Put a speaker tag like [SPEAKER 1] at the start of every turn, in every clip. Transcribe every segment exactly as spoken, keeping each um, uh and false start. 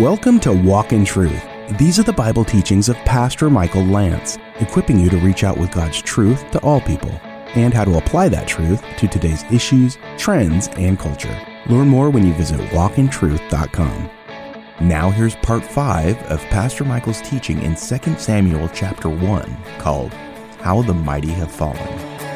[SPEAKER 1] Welcome to Walk in Truth. These are the Bible teachings of Pastor Michael Lance, equipping you to reach out with God's truth to all people and how to apply that truth to today's issues, trends, and culture. Learn more when you visit walk in truth dot com. Now here's part five of Pastor Michael's teaching in Second Samuel chapter one, called How the Mighty Have Fallen.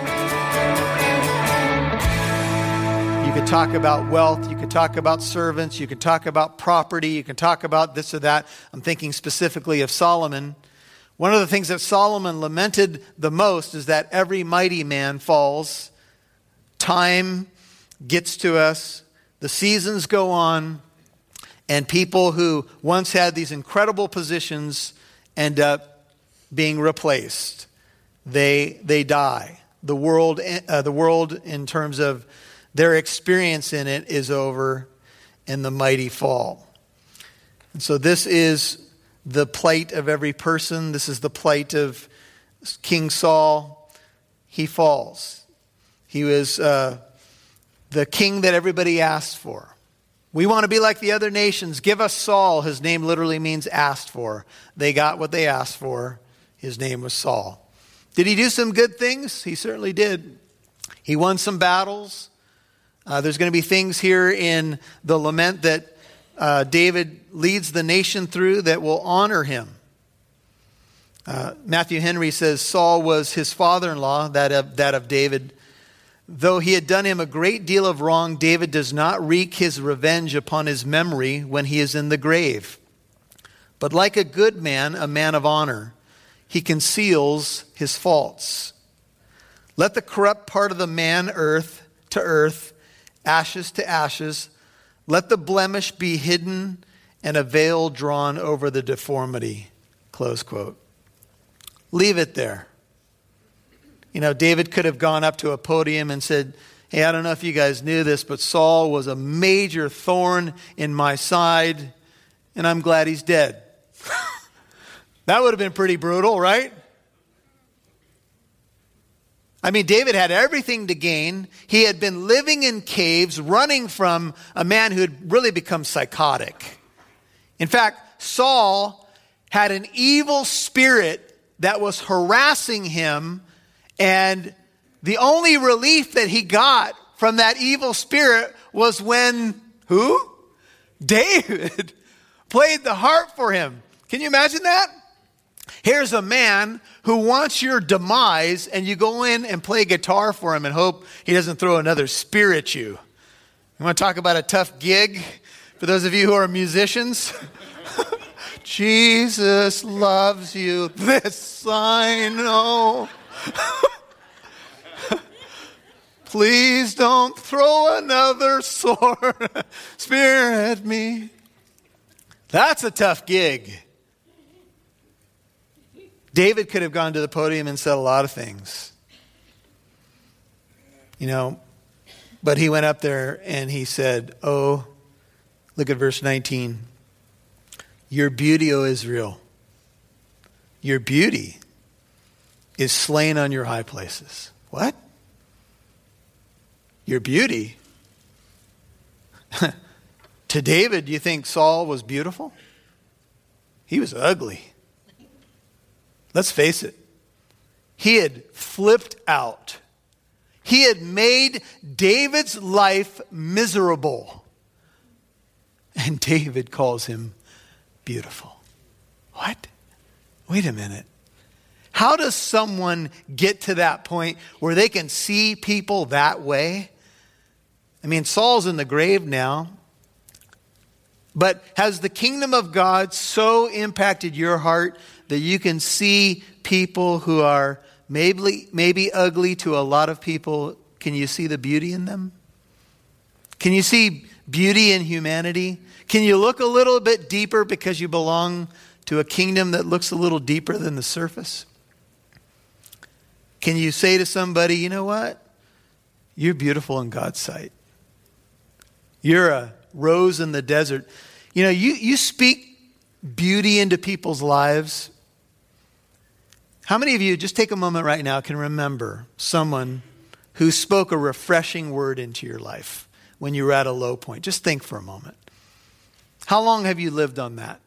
[SPEAKER 2] You could talk about wealth, you could talk about servants, you could talk about property, you can talk about this or that. I'm thinking specifically of Solomon. One of the things that Solomon lamented the most is that every mighty man falls. Time gets to us, the seasons go on, and people who once had these incredible positions end up being replaced. They they die. The world, uh, the world in terms of their experience in it is over, and the mighty fall. And so this is the plight of every person. This is the plight of King Saul. He falls. He was uh, the king that everybody asked for. We want to be like the other nations. Give us Saul. His name literally means asked for. They got what they asked for. His name was Saul. Did he do some good things? He certainly did. He won some battles. Uh, there's going to be things here in the lament that uh, David leads the nation through that will honor him. Uh, Matthew Henry says Saul was his father-in-law, that of, that of David. Though he had done him a great deal of wrong, David does not wreak his revenge upon his memory when he is in the grave. But like a good man, a man of honor, he conceals his faults. Let the corrupt part of the man earth to earth, ashes to ashes. Let the blemish be hidden and a veil drawn over the deformity. Close quote. Leave it there. You know, David could have gone up to a podium and said, hey, I don't know if you guys knew this, but Saul was a major thorn in my side, and I'm glad he's dead. That would have been pretty brutal, right? I mean, David had everything to gain. He had been living in caves, running from a man who had really become psychotic. In fact, Saul had an evil spirit that was harassing him, and the only relief that he got from that evil spirit was when, who? David played the harp for him. Can you imagine that? Here's a man who wants your demise, and you go in and play guitar for him and hope he doesn't throw another spear at you. You want to talk about a tough gig for those of you who are musicians? Jesus loves you, this I know. Please don't throw another sword, spear at me. That's a tough gig. David could have gone to the podium and said a lot of things. You know, but he went up there and he said, oh, look at verse nineteen. Your beauty, O Israel, your beauty is slain on your high places. What? Your beauty? To David, do you think Saul was beautiful? He was ugly. Let's face it. He had flipped out. He had made David's life miserable. And David calls him beautiful. What? Wait a minute. How does someone get to that point where they can see people that way? I mean, Saul's in the grave now. But has the kingdom of God so impacted your heart that you can see people who are maybe, maybe ugly to a lot of people? Can you see the beauty in them? Can you see beauty in humanity? Can you look a little bit deeper because you belong to a kingdom that looks a little deeper than the surface? Can you say to somebody, you know what? You're beautiful in God's sight. You're a rose in the desert. You know, you, you speak beauty into people's lives. How many of you, just take a moment right now, can remember someone who spoke a refreshing word into your life when you were at a low point? Just think for a moment. How long have you lived on that?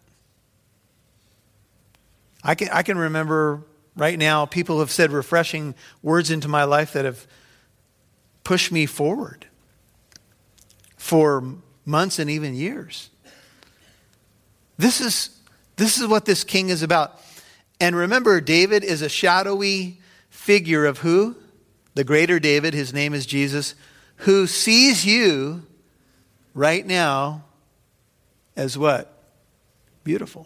[SPEAKER 2] I can, I can remember right now people have said refreshing words into my life that have pushed me forward for months and even years. This is, this is what this king is about. And remember, David is a shadowy figure of who? The greater David, his name is Jesus, who sees you right now as what? Beautiful.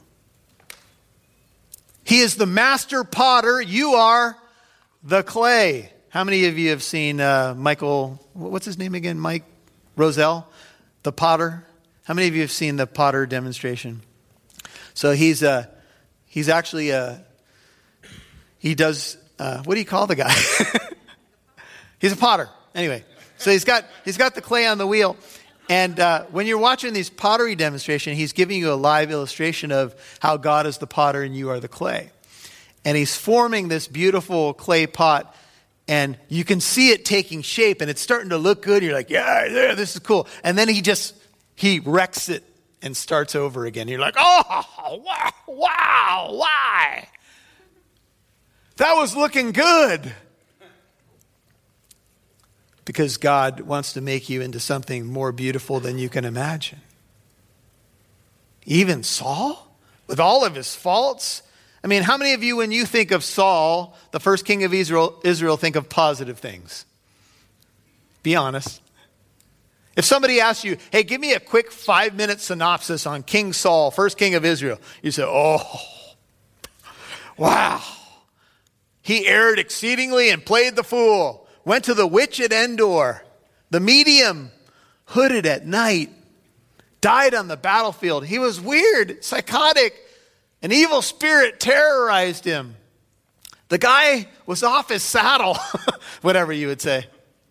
[SPEAKER 2] He is the master potter. You are the clay. How many of you have seen uh, Michael, what's his name again? Mike Roselle, the potter? How many of you have seen the potter demonstration? So he's uh, he's actually, uh, he does, uh, what do you call the guy? He's a potter. Anyway, so he's got he's got the clay on the wheel. And uh, when you're watching these pottery demonstration, he's giving you a live illustration of how God is the potter and you are the clay. And he's forming this beautiful clay pot, and you can see it taking shape, and it's starting to look good. You're like, yeah, yeah, this is cool. And then he just, he wrecks it and starts over again. You're like, oh, wow, wow, why? That was looking good. Because God wants to make you into something more beautiful than you can imagine. Even Saul, with all of his faults. I mean, how many of you, when you think of Saul, the first king of Israel, Israel, think of positive things? Be honest. If somebody asks you, hey, give me a quick five-minute synopsis on King Saul, first king of Israel, you say, oh, wow. He erred exceedingly and played the fool. Went to the witch at Endor, the medium, hooded at night, died on the battlefield. He was weird, psychotic. An evil spirit terrorized him. The guy was off his saddle, whatever you would say.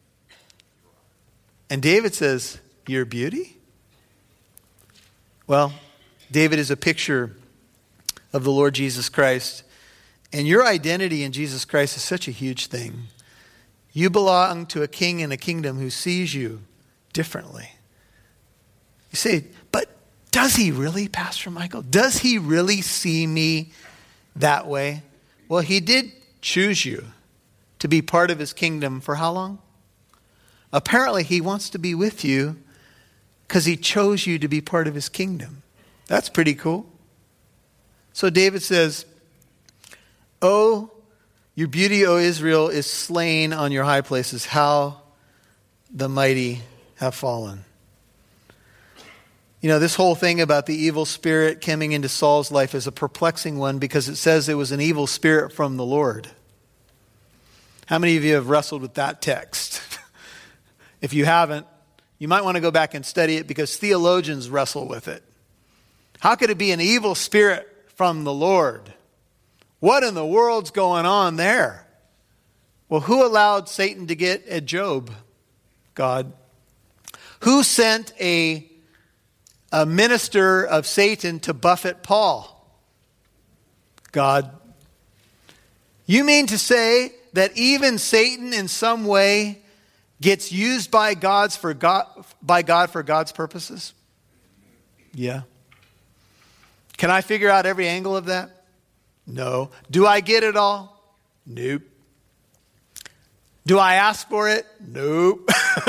[SPEAKER 2] And David says, your beauty? Well, David is a picture of the Lord Jesus Christ. And your identity in Jesus Christ is such a huge thing. You belong to a king and a kingdom who sees you differently. You say, but does he really, Pastor Michael? Does he really see me that way? Well, he did choose you to be part of his kingdom for how long? Apparently, he wants to be with you because he chose you to be part of his kingdom. That's pretty cool. So David says, oh, your beauty, O Israel, is slain on your high places. How the mighty have fallen. You know, this whole thing about the evil spirit coming into Saul's life is a perplexing one because it says it was an evil spirit from the Lord. How many of you have wrestled with that text? If you haven't, you might want to go back and study it because theologians wrestle with it. How could it be an evil spirit from the Lord? What in the world's going on there? Well, who allowed Satan to get at Job? God. Who sent a, a minister of Satan to buffet Paul? God. You mean to say that even Satan in some way gets used by God's for God by God for God's purposes? Yeah. Can I figure out every angle of that? No. Do I get it all? Nope. Do I ask for it? Nope.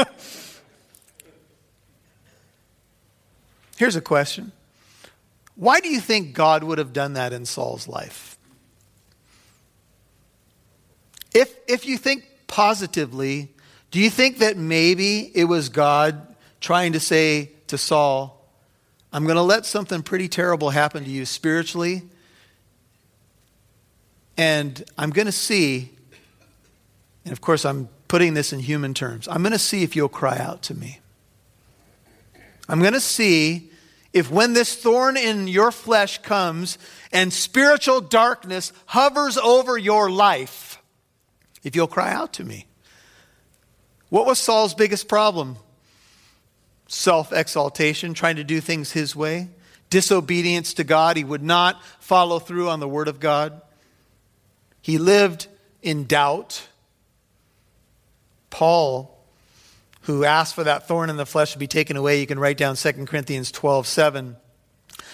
[SPEAKER 2] Here's a question. Why do you think God would have done that in Saul's life? If, if you think positively, do you think that maybe it was God trying to say to Saul, I'm going to let something pretty terrible happen to you spiritually, and I'm going to see, and of course I'm putting this in human terms, I'm going to see if you'll cry out to me. I'm going to see if when this thorn in your flesh comes and spiritual darkness hovers over your life, if you'll cry out to me. What was Saul's biggest problem? Self-exaltation, trying to do things his way. Disobedience to God. He would not follow through on the word of God. He lived in doubt. Paul, who asked for that thorn in the flesh to be taken away, you can write down Second Corinthians twelve seven.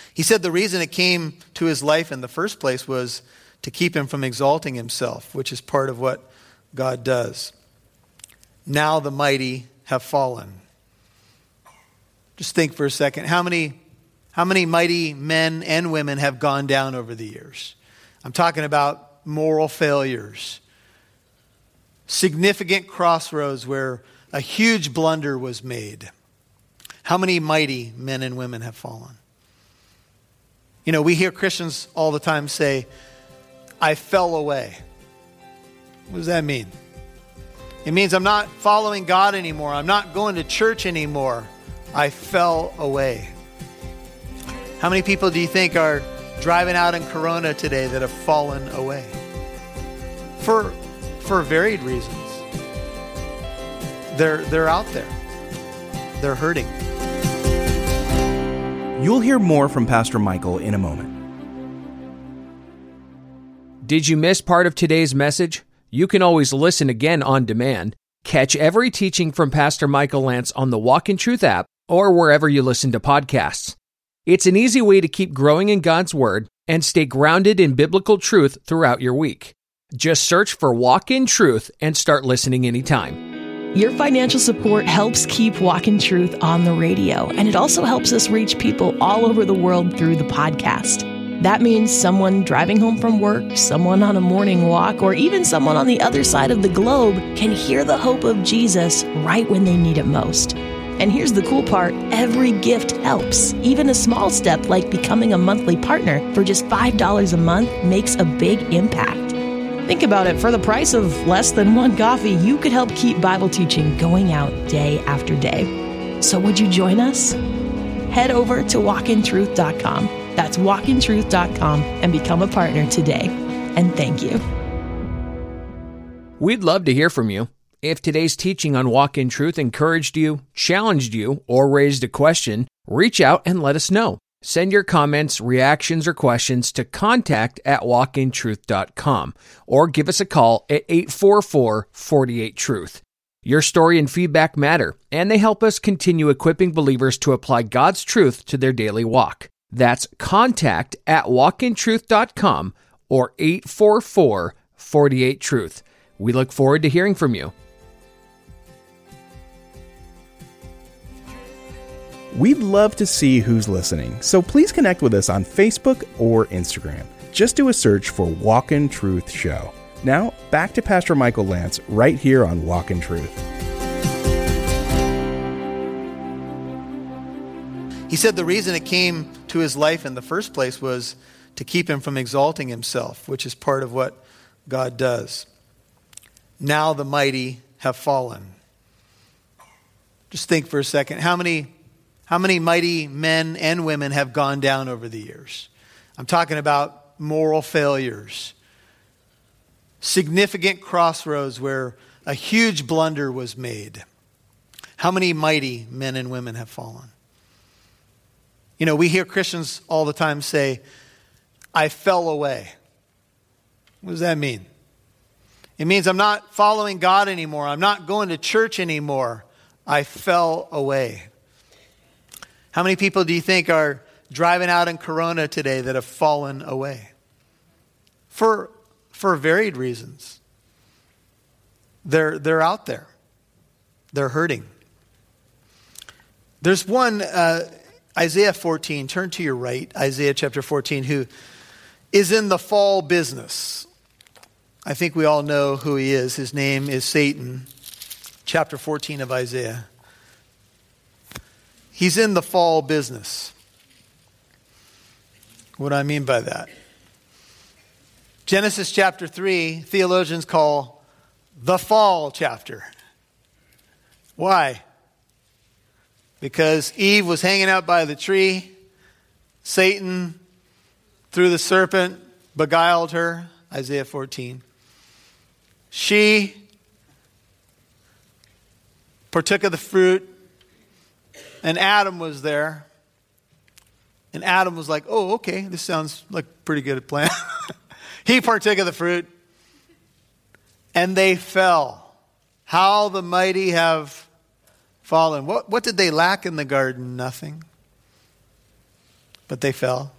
[SPEAKER 2] He said the reason it came to his life in the first place was to keep him from exalting himself, which is part of what God does. Now the mighty have fallen. Just think for a second. How many, how many mighty men and women have gone down over the years? I'm talking about moral failures. Significant crossroads where a huge blunder was made. How many mighty men and women have fallen? You know, we hear Christians all the time say, I fell away. What does that mean? It means I'm not following God anymore. I'm not going to church anymore. I fell away. How many people do you think are driving out in Corona today that have fallen away? For, for varied reasons. They're, they're out there. They're hurting.
[SPEAKER 1] You'll hear more from Pastor Michael in a moment.
[SPEAKER 3] Did you miss part of today's message? You can always listen again on demand. Catch every teaching from Pastor Michael Lantz on the Walk in Truth app or wherever you listen to podcasts. It's an easy way to keep growing in God's Word and stay grounded in biblical truth throughout your week. Just search for Walk in Truth and start listening anytime.
[SPEAKER 4] Your financial support helps keep Walk in Truth on the radio, and it also helps us reach people all over the world through the podcast. That means someone driving home from work, someone on a morning walk, or even someone on the other side of the globe can hear the hope of Jesus right when they need it most. And here's the cool part, every gift helps. Even a small step like becoming a monthly partner for just five dollars a month makes a big impact. Think about it, for the price of less than one coffee, you could help keep Bible teaching going out day after day. So would you join us? Head over to walk in truth dot com. That's walk in truth dot com and become a partner today. And thank you.
[SPEAKER 3] We'd love to hear from you. If today's teaching on Walk in Truth encouraged you, challenged you, or raised a question, reach out and let us know. Send your comments, reactions, or questions to contact at walk in truth dot com or give us a call at eight four four, four eight, truth. Your story and feedback matter, and they help us continue equipping believers to apply God's truth to their daily walk. That's contact at walk in truth dot com or eight four four, four eight, truth. We look forward to hearing from you.
[SPEAKER 1] We'd love to see who's listening, so please connect with us on Facebook or Instagram. Just do a search for Walk in Truth Show. Now, back to Pastor Michael Lantz right here on Walk in Truth.
[SPEAKER 2] He said the reason it came to his life in the first place was to keep him from exalting himself, which is part of what God does. Now the mighty have fallen. Just think for a second. How many, how many mighty men and women have gone down over the years? I'm talking about moral failures. Significant crossroads where a huge blunder was made. How many mighty men and women have fallen? You know, we hear Christians all the time say, I fell away. What does that mean? It means I'm not following God anymore. I'm not going to church anymore. I fell away. How many people do you think are driving out in Corona today that have fallen away? For, for varied reasons. They're, they're out there. They're hurting. There's one... Uh, Isaiah fourteen, turn to your right, Isaiah chapter fourteen, who is in the fall business. I think we all know who he is. His name is Satan. Chapter fourteen of Isaiah. He's in the fall business. What do I mean by that? Genesis chapter three, theologians call the fall chapter. Why? Because Eve was hanging out by the tree. Satan, through the serpent, beguiled her. Isaiah fourteen. She partook of the fruit. And Adam was there. And Adam was like, oh, okay, this sounds like a pretty good plan. He partook of the fruit. And they fell. How the mighty have fallen. What, what did they lack in the garden? Nothing. but they fell.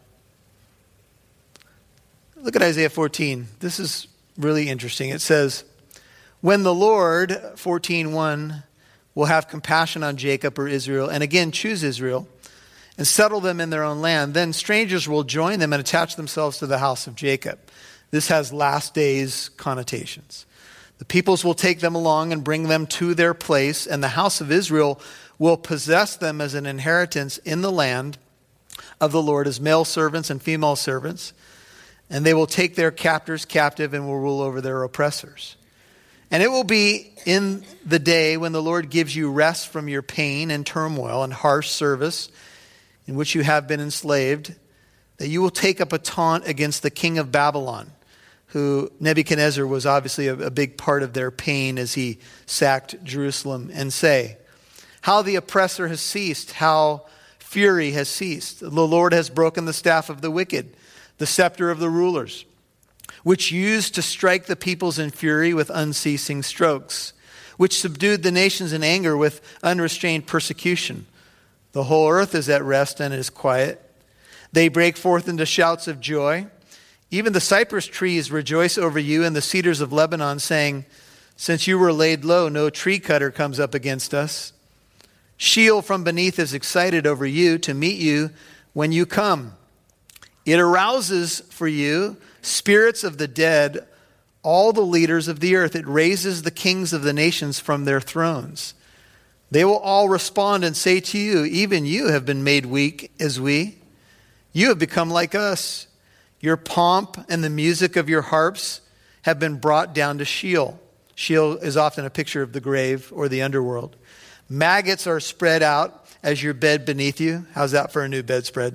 [SPEAKER 2] Look at Isaiah fourteen. This is really interesting. It says, when the Lord, fourteen one, will have compassion on Jacob or Israel, and again choose Israel, and settle them in their own land, then strangers will join them and attach themselves to the house of Jacob. This has last days connotations. The peoples will take them along and bring them to their place, and the house of Israel will possess them as an inheritance in the land of the Lord as male servants and female servants. And they will take their captors captive and will rule over their oppressors. And it will be in the day when the Lord gives you rest from your pain and turmoil and harsh service in which you have been enslaved, that you will take up a taunt against the king of Babylon, who Nebuchadnezzar was obviously a, a big part of their pain as he sacked Jerusalem, and say, how the oppressor has ceased, how fury has ceased. The Lord has broken the staff of the wicked, the scepter of the rulers, which used to strike the peoples in fury with unceasing strokes, which subdued the nations in anger with unrestrained persecution. The whole earth is at rest and is quiet. They break forth into shouts of joy. Even the cypress trees rejoice over you, and the cedars of Lebanon, saying, since you were laid low, no tree cutter comes up against us. Sheol from beneath is excited over you to meet you when you come. It arouses for you spirits of the dead, all the leaders of the earth. It raises the kings of the nations from their thrones. They will all respond and say to you, even you have been made weak as we. You have become like us. Your pomp and the music of your harps have been brought down to Sheol. Sheol is often a picture of the grave or the underworld. Maggots are spread out as your bed beneath you. How's that for a new bedspread?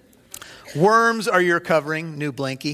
[SPEAKER 2] Worms are your covering, new blankie.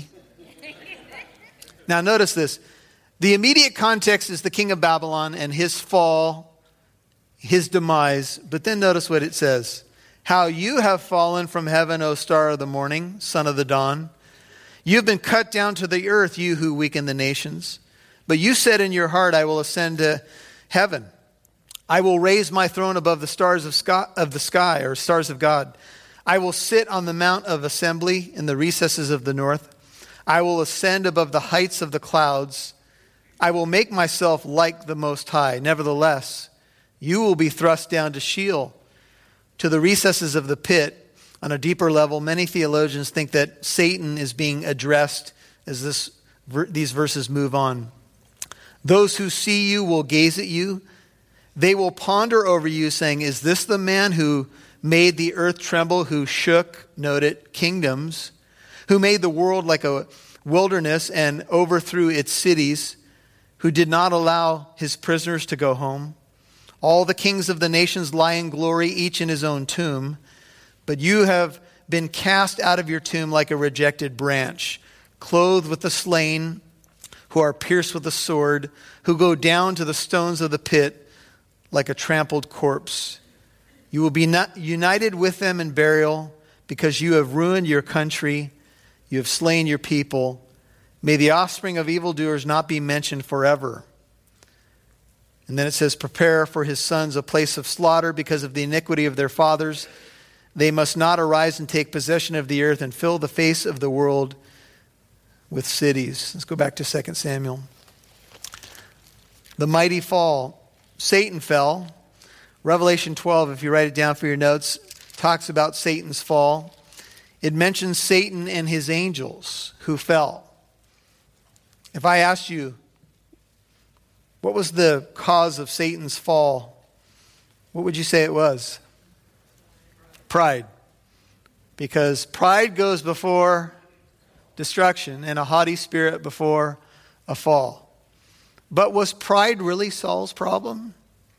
[SPEAKER 2] Now notice this. The immediate context is the king of Babylon and his fall, his demise. But then notice what it says. How you have fallen from heaven, O star of the morning, son of the dawn. You have been cut down to the earth, you who weaken the nations. But you said in your heart, I will ascend to heaven. I will raise my throne above the stars of sky, of the sky, or stars of God. I will sit on the mount of assembly in the recesses of the north. I will ascend above the heights of the clouds. I will make myself like the Most High. Nevertheless, you will be thrust down to Sheol, to the recesses of the pit. On a deeper level, many theologians think that Satan is being addressed as this, these verses move on. Those who see you will gaze at you. They will ponder over you, saying, is this the man who made the earth tremble, who shook, note it, kingdoms, who made the world like a wilderness and overthrew its cities, who did not allow his prisoners to go home? All the kings of the nations lie in glory, each in his own tomb. But you have been cast out of your tomb like a rejected branch, clothed with the slain, who are pierced with the sword, who go down to the stones of the pit like a trampled corpse. You will be not united with them in burial because you have ruined your country. You have slain your people. May the offspring of evildoers not be mentioned forever. And then it says, prepare for his sons a place of slaughter because of the iniquity of their fathers. They must not arise and take possession of the earth and fill the face of the world with cities. Let's go back to Second Samuel. The mighty fall. Satan fell. Revelation twelve, if you write it down for your notes, talks about Satan's fall. It mentions Satan and his angels who fell. If I asked you, what was the cause of Satan's fall? What would you say it was? Pride. Because pride goes before destruction and a haughty spirit before a fall. But was pride really Saul's problem?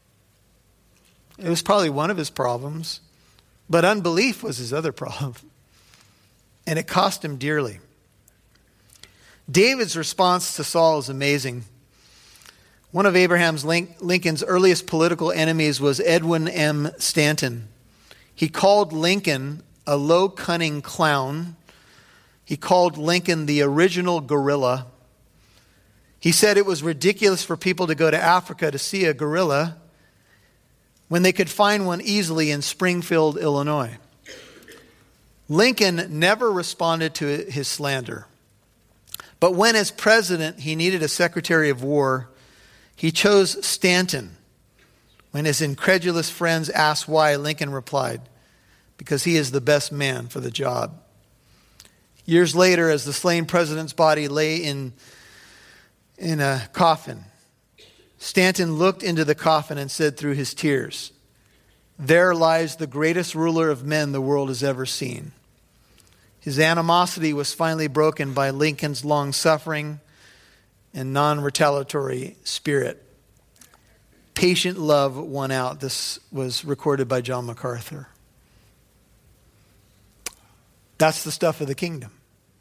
[SPEAKER 2] It was probably one of his problems. But unbelief was his other problem. And it cost him dearly. David's response to Saul is amazing. One of Abraham Lincoln's earliest political enemies was Edwin M. Stanton. He called Lincoln a low, cunning clown. He called Lincoln the original gorilla. He said it was ridiculous for people to go to Africa to see a gorilla when they could find one easily in Springfield, Illinois. Lincoln never responded to his slander. But when, as president, he needed a secretary of war, he chose Stanton. When his incredulous friends asked why, Lincoln replied, "Because he is the best man for the job." Years later, as the slain president's body lay in, in a coffin, Stanton looked into the coffin and said through his tears, "There lies the greatest ruler of men the world has ever seen." His animosity was finally broken by Lincoln's long-suffering and non-retaliatory spirit. Patient love won out. This was recorded by John MacArthur. That's the stuff of the kingdom.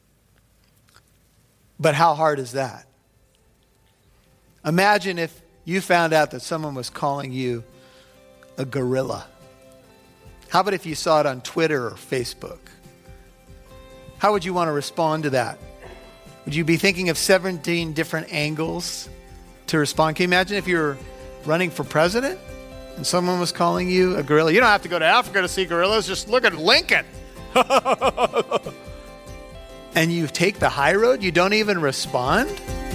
[SPEAKER 2] But how hard is that? Imagine if you found out that someone was calling you a gorilla. How about if you saw it on Twitter or Facebook? How would you want to respond to that? Would you be thinking of seventeen different angles to respond? Can you imagine if you were running for president and someone was calling you a gorilla? You don't have to go to Africa to see gorillas. Just look at Lincoln. And you take the high road? You don't even respond?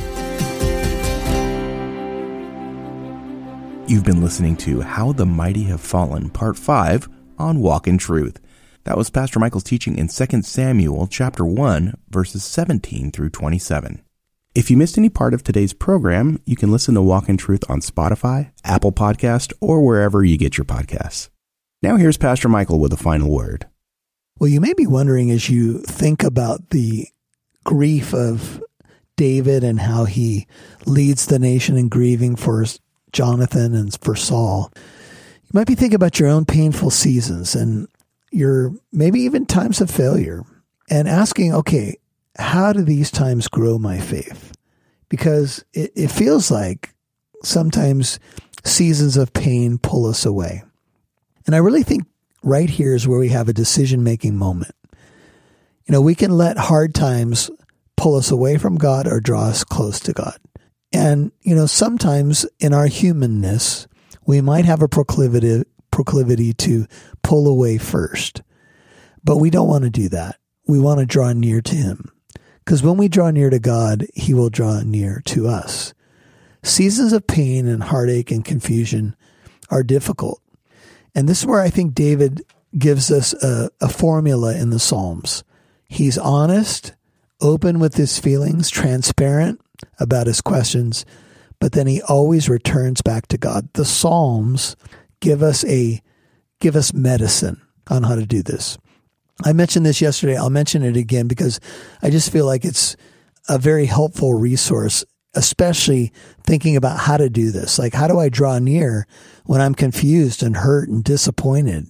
[SPEAKER 1] You've been listening to How the Mighty Have Fallen, Part five on Walk in Truth. That was Pastor Michael's teaching in Second Samuel chapter one, verses seventeen through twenty-seven. If you missed any part of today's program, you can listen to Walk in Truth on Spotify, Apple Podcast, or wherever you get your podcasts. Now here's Pastor Michael with a final word.
[SPEAKER 5] Well, you may be wondering as you think about the grief of David and how he leads the nation in grieving for Jonathan and for Saul. You might be thinking about your own painful seasons and your maybe even times of failure and asking, okay, how do these times grow my faith? Because it, it feels like sometimes seasons of pain pull us away. And I really think right here is where we have a decision-making moment. You know, we can let hard times pull us away from God or draw us close to God. And, you know, sometimes in our humanness, we might have a proclivity, proclivity to pull away first. But we don't want to do that. We want to draw near to Him. Because when we draw near to God, He will draw near to us. Seasons of pain and heartache and confusion are difficult. And this is where I think David gives us a, a formula in the Psalms. He's honest, open with his feelings, transparent about his questions, but then he always returns back to God. The Psalms give us a give us medicine on how to do this. I mentioned this yesterday. I'll mention it again because I just feel like it's a very helpful resource, especially thinking about how to do this. Like, how do I draw near when I'm confused and hurt and disappointed?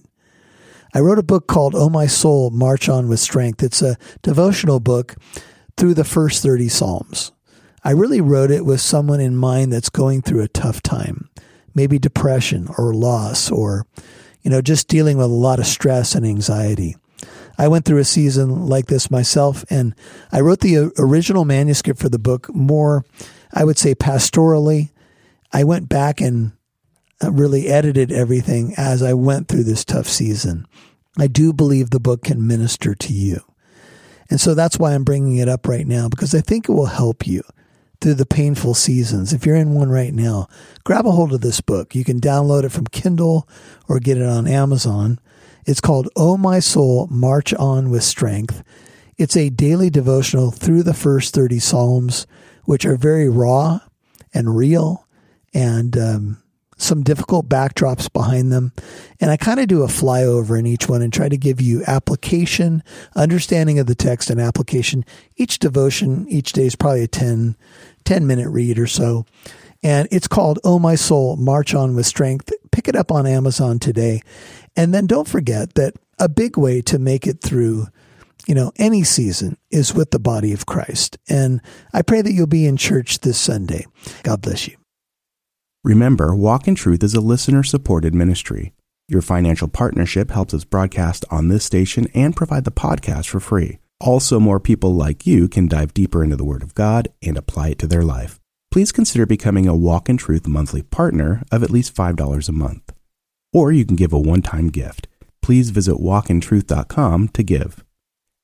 [SPEAKER 5] I wrote a book called Oh My Soul, March On With Strength. It's a devotional book through the first thirty Psalms. I really wrote it with someone in mind that's going through a tough time, maybe depression or loss or, you know, just dealing with a lot of stress and anxiety. I went through a season like this myself, and I wrote the original manuscript for the book more, I would say, pastorally. I went back and really edited everything as I went through this tough season. I do believe the book can minister to you. And so that's why I'm bringing it up right now, because I think it will help you through the painful seasons. If you're in one right now, grab a hold of this book. You can download it from Kindle or get it on Amazon. It's called Oh My Soul, March On With Strength. It's a daily devotional through the first thirty Psalms, which are very raw and real and um, some difficult backdrops behind them. And I kind of do a flyover in each one and try to give you application, understanding of the text and application. Each devotion, each day is probably a ten, ten minute read or so. And it's called Oh My Soul, March On With Strength. Pick it up on Amazon today. And then don't forget that a big way to make it through, you know, any season is with the body of Christ. And I pray that you'll be in church this Sunday. God bless you.
[SPEAKER 1] Remember, Walk in Truth is a listener-supported ministry. Your financial partnership helps us broadcast on this station and provide the podcast for free. Also, more people like you can dive deeper into the Word of God and apply it to their life. Please consider becoming a Walk in Truth monthly partner of at least five dollars a month. Or you can give a one-time gift. Please visit walk in truth dot com to give.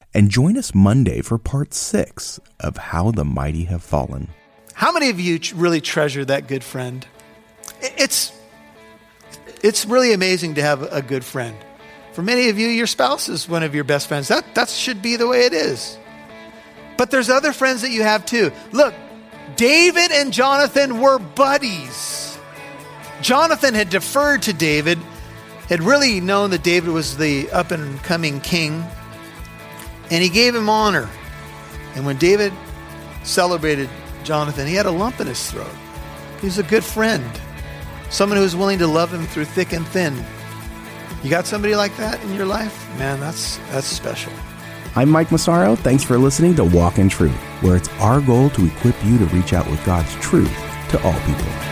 [SPEAKER 1] And join us Monday for part six of How the Mighty Have Fallen.
[SPEAKER 2] How many of you really treasure that good friend? It's, it's really amazing to have a good friend. For many of you, your spouse is one of your best friends. That, that should be the way it is. But there's other friends that you have too. Look, David and Jonathan were buddies. Jonathan had deferred to David, had really known that David was the up-and-coming king, and he gave him honor. And when David celebrated Jonathan, he had a lump in his throat. He was a good friend, someone who was willing to love him through thick and thin. You got somebody like that in your life? Man, that's that's special.
[SPEAKER 1] I'm Mike Massaro. Thanks for listening to Walk in Truth, where it's our goal to equip you to reach out with God's truth to all people.